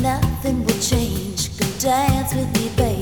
Nothing will change. Come dance with me, baby.